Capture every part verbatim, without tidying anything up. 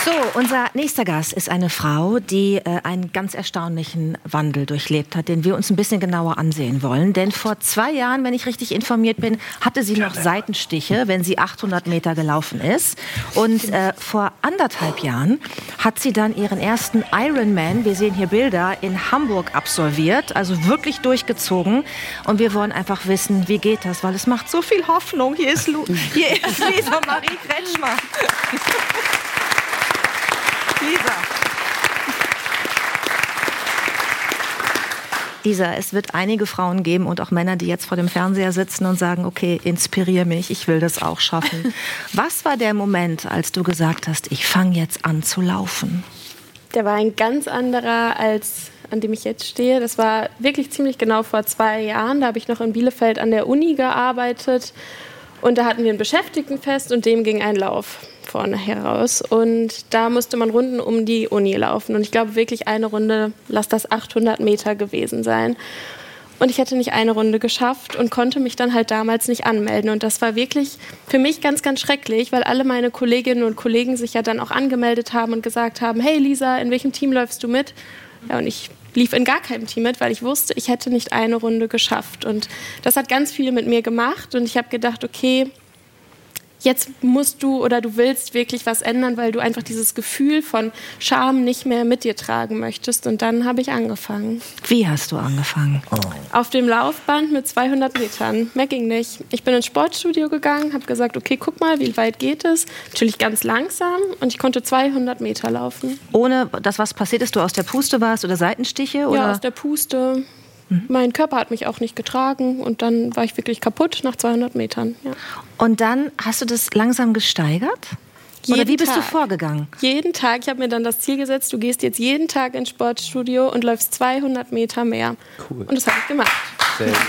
So, unser nächster Gast ist eine Frau, die äh, einen ganz erstaunlichen Wandel durchlebt hat, den wir uns ein bisschen genauer ansehen wollen. Denn vor zwei Jahren, wenn ich richtig informiert bin, hatte sie noch Seitenstiche, wenn sie achthundert Meter gelaufen ist. Und äh, vor anderthalb Jahren hat sie dann ihren ersten Ironman, wir sehen hier Bilder, in Hamburg absolviert. Also wirklich durchgezogen. Und wir wollen einfach wissen, wie geht das? Weil es macht so viel Hoffnung. Hier ist, Lu- hier ist Lisa Marie Kretschmer. Lisa. Lisa, es wird einige Frauen geben und auch Männer, die jetzt vor dem Fernseher sitzen und sagen, okay, inspiriere mich, ich will das auch schaffen. Was war der Moment, als du gesagt hast, ich fange jetzt an zu laufen? Der war ein ganz anderer, als an dem ich jetzt stehe. Das war wirklich ziemlich genau vor zwei Jahren. Da habe ich noch in Bielefeld an der Uni gearbeitet. Und da hatten wir ein Beschäftigtenfest und dem ging ein Lauf vorne heraus. Und da musste man Runden um die Uni laufen. Und ich glaube wirklich eine Runde, lass das achthundert Meter gewesen sein. Und ich hätte nicht eine Runde geschafft und konnte mich dann halt damals nicht anmelden. Und das war wirklich für mich ganz, ganz schrecklich, weil alle meine Kolleginnen und Kollegen sich ja dann auch angemeldet haben und gesagt haben, hey Lisa, in welchem Team läufst du mit? Ja, und ich lief in gar keinem Team mit, weil ich wusste, ich hätte nicht eine Runde geschafft. Und das hat ganz viel mit mir gemacht. Und ich habe gedacht, okay, jetzt musst du oder du willst wirklich was ändern, weil du einfach dieses Gefühl von Scham nicht mehr mit dir tragen möchtest. Und dann habe ich angefangen. Wie hast du angefangen? Oh. Auf dem Laufband mit zweihundert Metern. Mehr ging nicht. Ich bin ins Sportstudio gegangen, habe gesagt, okay, guck mal, wie weit geht es? Natürlich ganz langsam und ich konnte zweihundert Meter laufen. Ohne, dass was passiert ist, du aus der Puste warst oder Seitenstiche? Oder? Ja, aus der Puste. Mhm. Mein Körper hat mich auch nicht getragen und dann war ich wirklich kaputt nach zweihundert Metern. Ja. Und dann hast du das langsam gesteigert? Jeden Oder wie bist Tag. du vorgegangen? Jeden Tag. Ich habe mir dann das Ziel gesetzt, du gehst jetzt jeden Tag ins Sportstudio und läufst zweihundert Meter mehr. Cool. Und das habe ich gemacht. Sehr gut.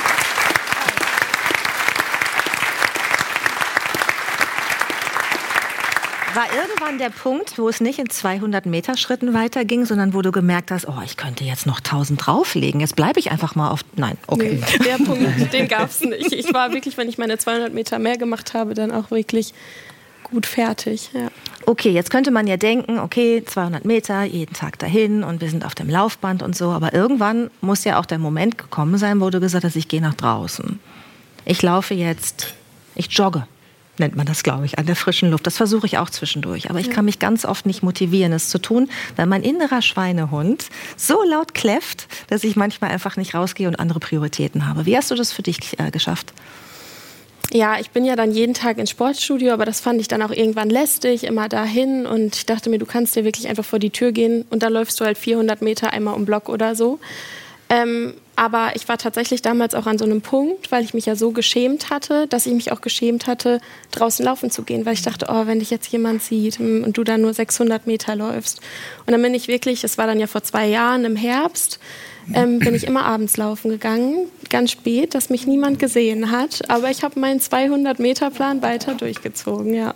War irgendwann der Punkt, wo es nicht in zweihundert Meter Schritten weiterging, sondern wo du gemerkt hast, oh, ich könnte jetzt noch tausend drauflegen. Jetzt bleibe ich einfach mal auf... Nein, okay. Nee, der Punkt, den gab es nicht. Ich war wirklich, wenn ich meine zweihundert Meter mehr gemacht habe, dann auch wirklich gut fertig. Ja. Okay, jetzt könnte man ja denken, okay, zweihundert Meter, jeden Tag dahin und wir sind auf dem Laufband und so. Aber irgendwann muss ja auch der Moment gekommen sein, wo du gesagt hast, ich gehe nach draußen. Ich laufe jetzt, ich jogge. Nennt man das, glaube ich, an der frischen Luft. Das versuche ich auch zwischendurch. Aber ich kann mich ganz oft nicht motivieren, es zu tun, weil mein innerer Schweinehund so laut kläfft, dass ich manchmal einfach nicht rausgehe und andere Prioritäten habe. Wie hast du das für dich äh, geschafft? Ja, ich bin ja dann jeden Tag ins Sportstudio, aber das fand ich dann auch irgendwann lästig, immer dahin. Und ich dachte mir, du kannst dir wirklich einfach vor die Tür gehen und dann läufst du halt vierhundert Meter einmal um Block oder so. Ähm, aber ich war tatsächlich damals auch an so einem Punkt, weil ich mich ja so geschämt hatte, dass ich mich auch geschämt hatte, draußen laufen zu gehen, weil ich dachte, oh, wenn dich jetzt jemand sieht und du dann nur sechshundert Meter läufst. Und dann bin ich wirklich, das war dann ja vor zwei Jahren im Herbst, ähm, bin ich immer abends laufen gegangen, ganz spät, dass mich niemand gesehen hat. Aber ich habe meinen zweihundert Meter Plan weiter durchgezogen, ja.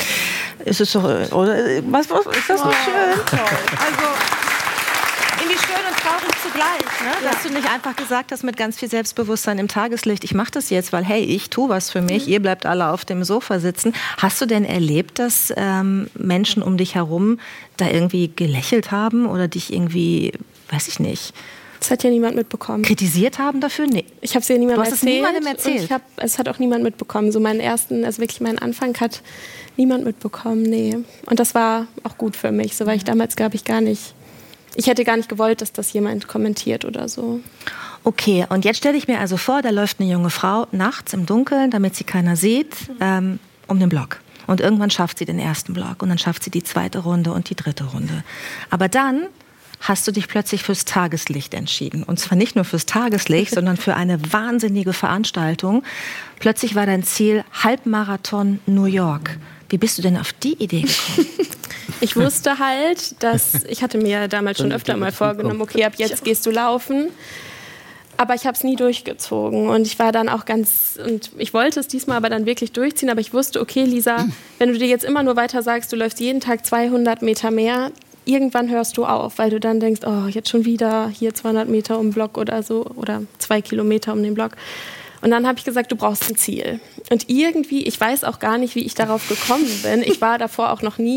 Ist es doch, oder? Was, was ist das nicht schön? Toll. Also, irgendwie schön und traurig zugleich, ne? Ja. Dass du nicht einfach gesagt hast mit ganz viel Selbstbewusstsein im Tageslicht, ich mache das jetzt, weil hey, ich tue was für mich, mhm. ihr bleibt alle auf dem Sofa sitzen. Hast du denn erlebt, dass ähm, Menschen um dich herum da irgendwie gelächelt haben oder dich irgendwie, weiß ich nicht... Das hat ja niemand mitbekommen. Kritisiert haben dafür? Nee. Ich habe es ja niemandem erzählt. Du hast es niemandem erzählt? Ich hab, es hat auch niemand mitbekommen. So meinen ersten, also wirklich meinen Anfang hat niemand mitbekommen, nee. Und das war auch gut für mich, so weil ich damals, glaube ich, gar nicht... Ich hätte gar nicht gewollt, dass das jemand kommentiert oder so. Okay, und jetzt stelle ich mir also vor, da läuft eine junge Frau nachts im Dunkeln, damit sie keiner sieht, ähm, um den Block. Und irgendwann schafft sie den ersten Block und dann schafft sie die zweite Runde und die dritte Runde. Aber dann hast du dich plötzlich fürs Tageslicht entschieden. Und zwar nicht nur fürs Tageslicht, sondern für eine wahnsinnige Veranstaltung. Plötzlich war dein Ziel Halbmarathon New York. Wie bist du denn auf die Idee gekommen? Ich wusste halt, dass, ich hatte mir damals schon öfter mal vorgenommen, okay, ab jetzt gehst du laufen. Aber ich habe es nie durchgezogen und ich war dann auch ganz, und ich wollte es diesmal aber dann wirklich durchziehen, aber ich wusste, okay, Lisa, wenn du dir jetzt immer nur weiter sagst, du läufst jeden Tag zweihundert Meter mehr, irgendwann hörst du auf, weil du dann denkst, oh, jetzt schon wieder hier zweihundert Meter um den Block oder so oder zwei Kilometer um den Block. Und dann habe ich gesagt, du brauchst ein Ziel. Und irgendwie, ich weiß auch gar nicht, wie ich darauf gekommen bin. Ich war davor auch noch nie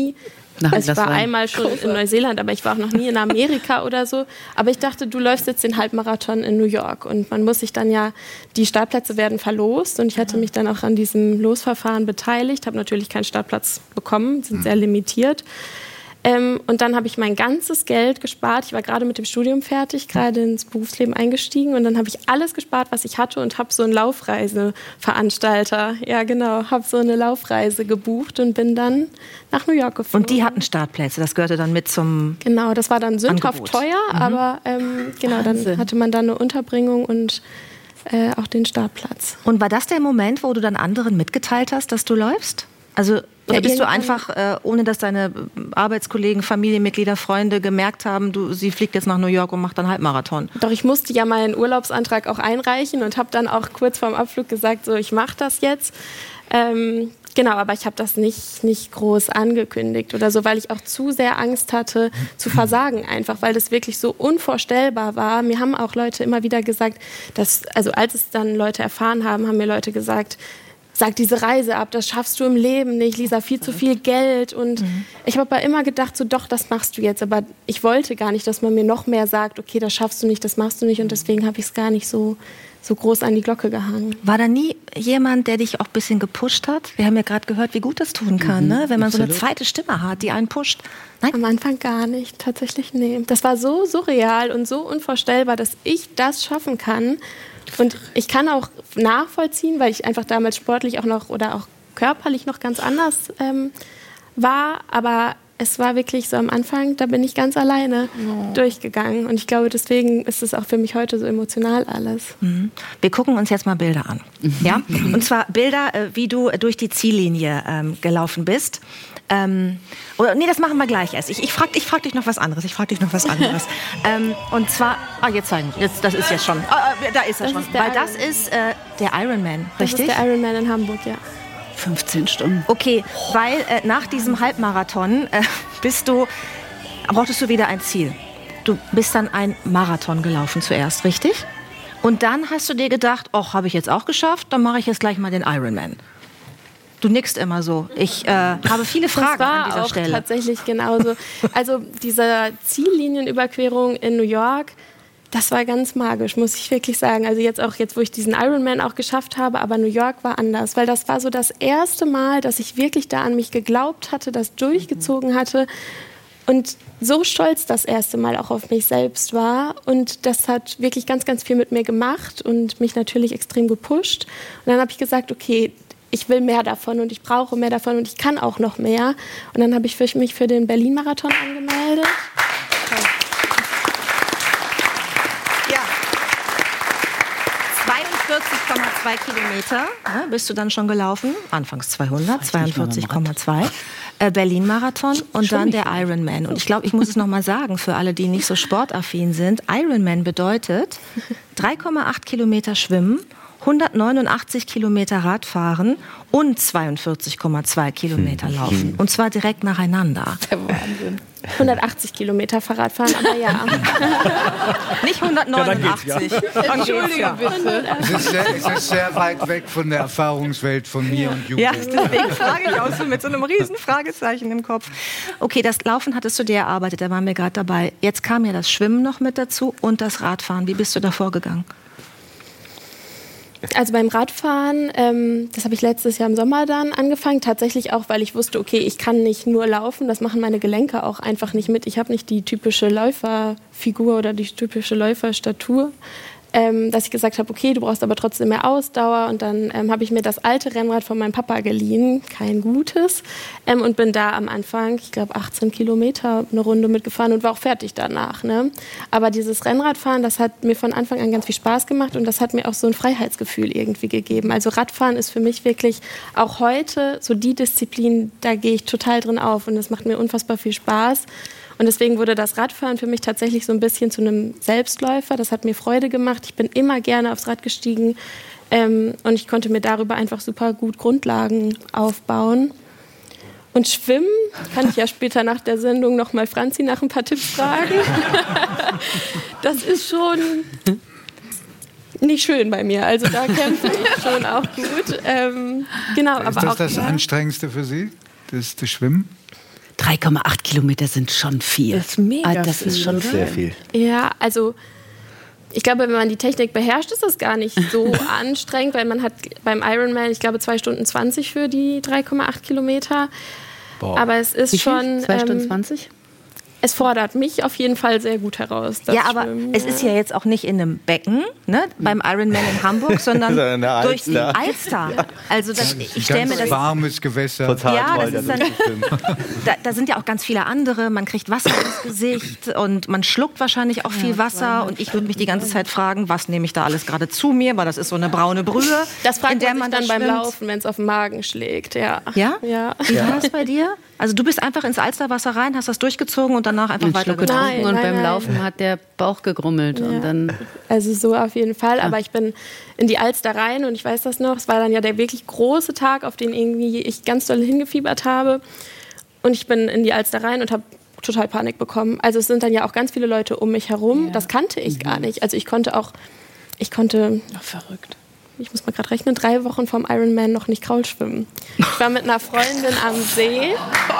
Nein, also ich war war einmal schon in Neuseeland, aber ich war auch noch nie in Amerika oder so. Aber ich dachte, du läufst jetzt den Halbmarathon in New York und man muss sich dann ja, die Startplätze werden verlost und ich hatte mich dann auch an diesem Losverfahren beteiligt, habe natürlich keinen Startplatz bekommen, sind sehr limitiert. Ähm, und dann habe ich mein ganzes Geld gespart. Ich war gerade mit dem Studium fertig, gerade ins Berufsleben eingestiegen. Und dann habe ich alles gespart, was ich hatte und habe so einen Laufreiseveranstalter, ja genau, habe so eine Laufreise gebucht und bin dann nach New York geflogen. Und die hatten Startplätze, das gehörte dann mit zum Genau, das war dann sündhaft Angebot. teuer, mhm. aber ähm, genau, dann Wahnsinn. hatte man dann eine Unterbringung und äh, auch den Startplatz. Und war das der Moment, wo du dann anderen mitgeteilt hast, dass du läufst? Also oder Ja, bist du irgendwann- einfach, äh, ohne dass deine Arbeitskollegen, Familienmitglieder, Freunde gemerkt haben, du, sie fliegt jetzt nach New York und macht dann Halbmarathon? Doch ich musste ja meinen Urlaubsantrag auch einreichen und habe dann auch kurz vorm Abflug gesagt, so ich mache das jetzt. Ähm, genau, aber ich habe das nicht, nicht groß angekündigt oder so, weil ich auch zu sehr Angst hatte zu versagen einfach, weil das wirklich so unvorstellbar war. Mir haben auch Leute immer wieder gesagt, dass, also als es dann Leute erfahren haben, haben mir Leute gesagt, sag diese Reise ab, das schaffst du im Leben nicht, Lisa, viel zu viel Geld. Und mhm. ich habe aber immer gedacht, so doch, das machst du jetzt. Aber ich wollte gar nicht, dass man mir noch mehr sagt, okay, das schaffst du nicht, das machst du nicht. Und deswegen habe ich es gar nicht so, so groß an die Glocke gehangen. War da nie jemand, der dich auch ein bisschen gepusht hat? Wir haben ja gerade gehört, wie gut das tun kann, mhm, ne? Wenn man absolut. so eine zweite Stimme hat, die einen pusht. Nein? Am Anfang gar nicht, tatsächlich nee. Das war so surreal und so unvorstellbar, dass ich das schaffen kann. Und ich kann auch nachvollziehen, weil ich einfach damals sportlich auch noch oder auch körperlich noch ganz anders ähm, war. Aber es war wirklich so am Anfang, da bin ich ganz alleine oh. durchgegangen. Und ich glaube, deswegen ist es auch für mich heute so emotional alles. Mhm. Wir gucken uns jetzt mal Bilder an. Mhm. Ja? Und zwar Bilder, äh, wie du durch die Ziellinie ähm, gelaufen bist. Ähm, oder, nee, das machen wir gleich erst. Ich, ich frage ich frag dich noch was anderes. Ich frage dich noch was anderes. ähm, und zwar, ah, jetzt zeigen. Jetzt, das ist jetzt schon. Ah, da ist er das schon. Ist Weil Iron das ist äh, der Ironman, richtig? Das ist der Ironman in Hamburg, ja. fünfzehn Stunden. Okay, weil äh, nach diesem Halbmarathon äh, bist du, brauchtest du wieder ein Ziel. Du bist dann ein Marathon gelaufen zuerst, richtig? Und dann hast du dir gedacht, ach, habe ich jetzt auch geschafft, dann mache ich jetzt gleich mal den Ironman. Du nickst immer so. Ich äh, habe viele Fragen das war an dieser auch Stelle. Tatsächlich genauso. Also diese Ziellinienüberquerung in New York, das war ganz magisch, muss ich wirklich sagen. Also jetzt auch, jetzt wo ich diesen Ironman auch geschafft habe, aber New York war anders, weil das war so das erste Mal, dass ich wirklich da an mich geglaubt hatte, das durchgezogen hatte und so stolz das erste Mal auch auf mich selbst war. Und das hat wirklich ganz, ganz viel mit mir gemacht und mich natürlich extrem gepusht. Und dann habe ich gesagt, okay, ich will mehr davon und ich brauche mehr davon und ich kann auch noch mehr. Und dann habe ich für mich für den Berlin-Marathon angemeldet. Ja. zweiundvierzig Komma zwei Kilometer ja, bist du dann schon gelaufen. Anfangs zweihundert, zweiundvierzig Komma zwei. Äh, Berlin-Marathon und dann der Ironman. Und ich glaube, ich muss es noch mal sagen, für alle, die nicht so sportaffin sind. Ironman bedeutet drei Komma acht Kilometer schwimmen, hundertneunundachtzig Kilometer Radfahren und zweiundvierzig Komma zwei Kilometer laufen. Und zwar direkt nacheinander. Der Wahnsinn. hundertachtzig Kilometer Fahrradfahren, aber ja. Nicht hundertneunundachtzig. Ja, Entschuldige bitte. Es ist, sehr, es ist sehr weit weg von der Erfahrungswelt von mir und Judith. Ja, deswegen frage ich auch so mit so einem riesen Fragezeichen im Kopf. Okay, das Laufen hattest du dir erarbeitet, da waren wir gerade dabei. Jetzt kam ja das Schwimmen noch mit dazu und das Radfahren. Wie bist du da vorgegangen? Also beim Radfahren, ähm, das habe ich letztes Jahr im Sommer dann angefangen, tatsächlich auch, weil ich wusste, okay, ich kann nicht nur laufen, das machen meine Gelenke auch einfach nicht mit. Ich habe nicht die typische Läuferfigur oder die typische Läuferstatur, ähm, dass ich gesagt habe, okay, du brauchst aber trotzdem mehr Ausdauer. Und dann ähm, habe ich mir das alte Rennrad von meinem Papa geliehen, kein gutes, ähm, und bin da am Anfang, ich glaube, achtzehn Kilometer eine Runde mitgefahren und war auch fertig danach. Ne? Aber dieses Rennradfahren, das hat mir von Anfang an ganz viel Spaß gemacht und das hat mir auch so ein Freiheitsgefühl irgendwie gegeben. Also Radfahren ist für mich wirklich auch heute so die Disziplin, da gehe ich total drin auf und das macht mir unfassbar viel Spaß. Und deswegen wurde das Radfahren für mich tatsächlich so ein bisschen zu einem Selbstläufer. Das hat mir Freude gemacht. Ich bin immer gerne aufs Rad gestiegen ähm, und ich konnte mir darüber einfach super gut Grundlagen aufbauen. Und Schwimmen kann ich ja später nach der Sendung noch mal Franzi nach ein paar Tipps fragen. Das ist schon nicht schön bei mir. Also da kämpfe ich schon auch gut. Ähm, genau, ist aber das auch, das ja. Anstrengendste für Sie, das, das Schwimmen? drei Komma acht Kilometer sind schon viel. Das ist mega ah, das viel, ist schon oder? Sehr viel. Ja, also ich glaube, wenn man die Technik beherrscht, ist das gar nicht so anstrengend, weil man hat beim Ironman, ich glaube, zwei Stunden zwanzig für die drei Komma acht Kilometer. Boah. Aber es ist Wie viel? schon... zwei Stunden ähm, zwanzig? Es fordert mich auf jeden Fall sehr gut heraus. Das Ja, aber Schwimmen, es ist ja jetzt auch nicht in einem Becken, ne, beim Ironman in Hamburg, sondern Sondern in der durch die Alster. Alster. Also das, ich stelle mir Ganz das... warmes Gewässer. Total Ja, toll, das ist da dann, durchzuschwimmen. da, da sind ja auch ganz viele andere. Man kriegt Wasser ins Gesicht und man schluckt wahrscheinlich auch viel Wasser. Und ich würde mich die ganze Zeit fragen, was nehme ich da alles gerade zu mir? Weil das ist so eine braune Brühe. Das fragt in der man sich man dann beim schwimmt. Laufen, wenn es auf den Magen schlägt. Ja? Ja? Ja. Wie war das bei dir? Also du bist einfach ins Alsterwasser rein, hast das durchgezogen und danach einfach Einen Schluck weitergezogen. getrunken Nein, und nein, beim nein. Laufen hat der Bauch gegrummelt. Ja. Und dann Also so auf jeden Fall. Aber ich bin in die Alster rein und ich weiß das noch. Es war dann ja der wirklich große Tag, auf den irgendwie ich ganz doll hingefiebert habe. Und ich bin in die Alster rein und habe total Panik bekommen. Also es sind dann ja auch ganz viele Leute um mich herum. Ja. Das kannte ich gar nicht. Also ich konnte auch, ich konnte, Ach, verrückt. ich muss mal gerade rechnen, drei Wochen vorm Ironman noch nicht Kraul schwimmen. Ich war mit einer Freundin am See.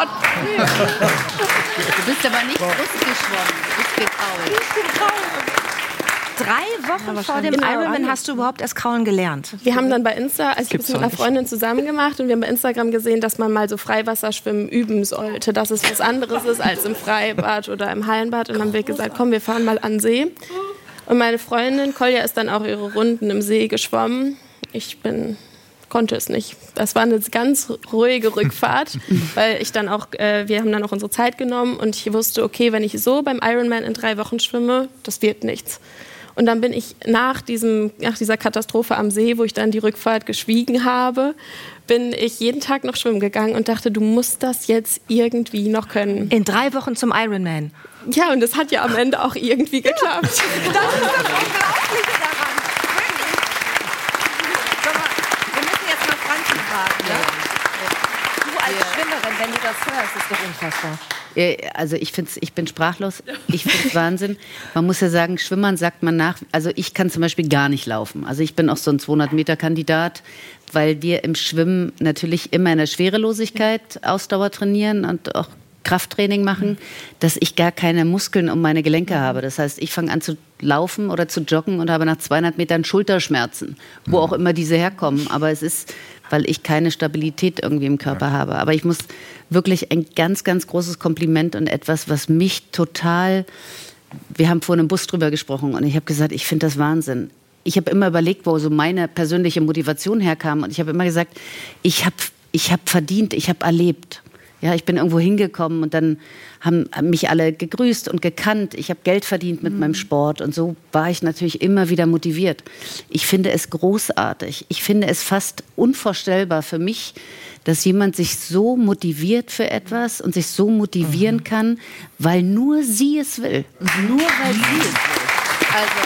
Du bist aber nicht Brust geschwommen, du bist gekrault. Drei Wochen vor dem Genau. Ironman hast du überhaupt erst kraulen gelernt. Wir haben dann bei Insta, also ich habe Gibt's es mit doch einer nicht. Freundin zusammen gemacht und wir haben bei Instagram gesehen, dass man mal so Freiwasserschwimmen üben sollte, dass es was anderes ist als im Freibad oder im Hallenbad. Und dann haben wir gesagt, komm, wir fahren mal an den See. Und meine Freundin Kolja ist dann auch ihre Runden im See geschwommen. Ich bin, konnte es nicht. Das war eine ganz ruhige Rückfahrt, weil ich dann auch, äh, wir haben dann auch unsere Zeit genommen und ich wusste, okay, wenn ich so beim Ironman in drei Wochen schwimme, das wird nichts. Und dann bin ich nach, diesem, nach dieser Katastrophe am See, wo ich dann die Rückfahrt geschwiegen habe, bin ich jeden Tag noch schwimmen gegangen und dachte, du musst das jetzt irgendwie noch können. In drei Wochen zum Ironman. Ja, und es hat ja am Ende auch irgendwie geklappt. Das ist das Unglaubliche daran. Sag mal, wir müssen jetzt mal Franzi fragen. Ne? Du als Schwimmerin, wenn du das hörst, ist doch unfassbar. Also ich find's, ich bin sprachlos. Ich finde es Wahnsinn. Man muss ja sagen, Schwimmern sagt man nach. Also ich kann zum Beispiel gar nicht laufen. Also ich bin auch so ein zweihundert-Meter-Kandidat, weil wir im Schwimmen natürlich immer in der Schwerelosigkeit Ausdauer trainieren und auch Krafttraining machen, dass ich gar keine Muskeln um meine Gelenke habe. Das heißt, ich fange an zu laufen oder zu joggen und habe nach zweihundert Metern Schulterschmerzen, wo auch immer diese herkommen. Aber es ist, weil ich keine Stabilität irgendwie im Körper habe. Aber ich muss wirklich ein ganz, ganz großes Kompliment und etwas, was mich total... Wir haben vorhin im Bus drüber gesprochen und ich habe gesagt, ich finde das Wahnsinn. Ich habe immer überlegt, wo so meine persönliche Motivation herkam und ich habe immer gesagt, ich habe ich hab verdient, ich habe erlebt. Ja, ich bin irgendwo hingekommen und dann haben mich alle gegrüßt und gekannt. Ich habe Geld verdient mit mhm. meinem Sport und so war ich natürlich immer wieder motiviert. Ich finde es großartig. Ich finde es fast unvorstellbar für mich, dass jemand sich so motiviert für etwas und sich so motivieren mhm. kann, weil nur sie es will. Mhm. Nur weil sie es will. Also,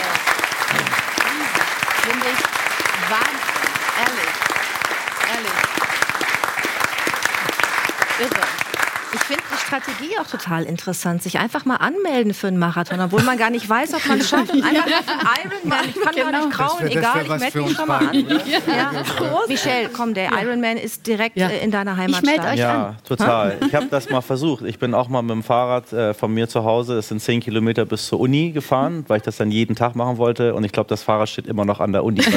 finde ich Wahnsinn. Ehrlich. Ehrlich. Irre. Ich finde die Strategie auch total interessant, sich einfach mal anmelden für einen Marathon, obwohl man gar nicht weiß, ob man es schafft. Und einfach Ironman, ich kann Genau. gar nicht krauen, Das wär- das egal, wär ich was melde für mich uns schon mal an. beide. Ja. Michelle, komm, der Ironman ist direkt Ja. äh, in deiner Heimatstadt. Ich melde euch Ja, an. total. Ich habe das mal versucht. Ich bin auch mal mit dem Fahrrad äh, von mir zu Hause, das sind zehn Kilometer bis zur Uni gefahren, weil ich das dann jeden Tag machen wollte. Und ich glaube, das Fahrrad steht immer noch an der Uni.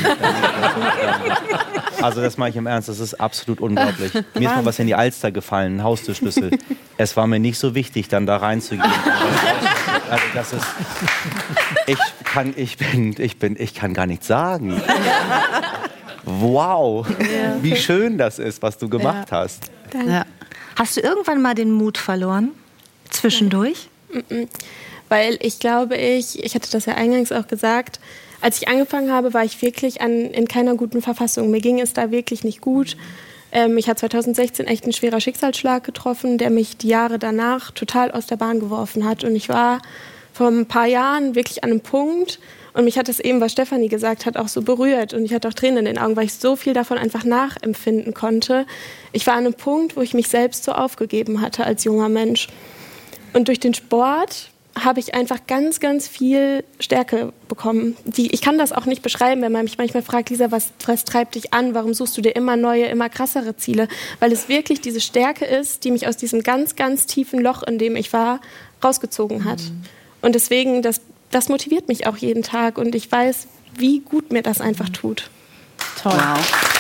Also das mache ich im Ernst, das ist absolut unglaublich. Mir ist mal was in die Alster gefallen, ein Haustürschlüssel. Es war mir nicht so wichtig, dann da reinzugehen. Also das ist... Ich kann, ich bin, ich bin, ich kann gar nichts sagen. Wow, wie schön das ist, was du gemacht hast. Ja. Hast du irgendwann mal den Mut verloren? Zwischendurch? Weil ich glaube, ich, ich hatte das ja eingangs auch gesagt, als ich angefangen habe, war ich wirklich an, in keiner guten Verfassung. Mir ging es da wirklich nicht gut. Ähm, mich hat zwanzig sechzehn echt ein schwerer Schicksalsschlag getroffen, der mich die Jahre danach total aus der Bahn geworfen hat. Und ich war vor ein paar Jahren wirklich an einem Punkt, und mich hat das eben, was Stefanie gesagt hat, auch so berührt. Und ich hatte auch Tränen in den Augen, weil ich so viel davon einfach nachempfinden konnte. Ich war an einem Punkt, wo ich mich selbst so aufgegeben hatte als junger Mensch. Und durch den Sport habe ich einfach ganz, ganz viel Stärke bekommen. Die, ich kann das auch nicht beschreiben, wenn man mich manchmal fragt, Lisa, was, was treibt dich an? Warum suchst du dir immer neue, immer krassere Ziele? Weil es wirklich diese Stärke ist, die mich aus diesem ganz, ganz tiefen Loch, in dem ich war, rausgezogen hat. Mhm. Und deswegen, das, das motiviert mich auch jeden Tag. Und ich weiß, wie gut mir das einfach tut. Toll. Wow.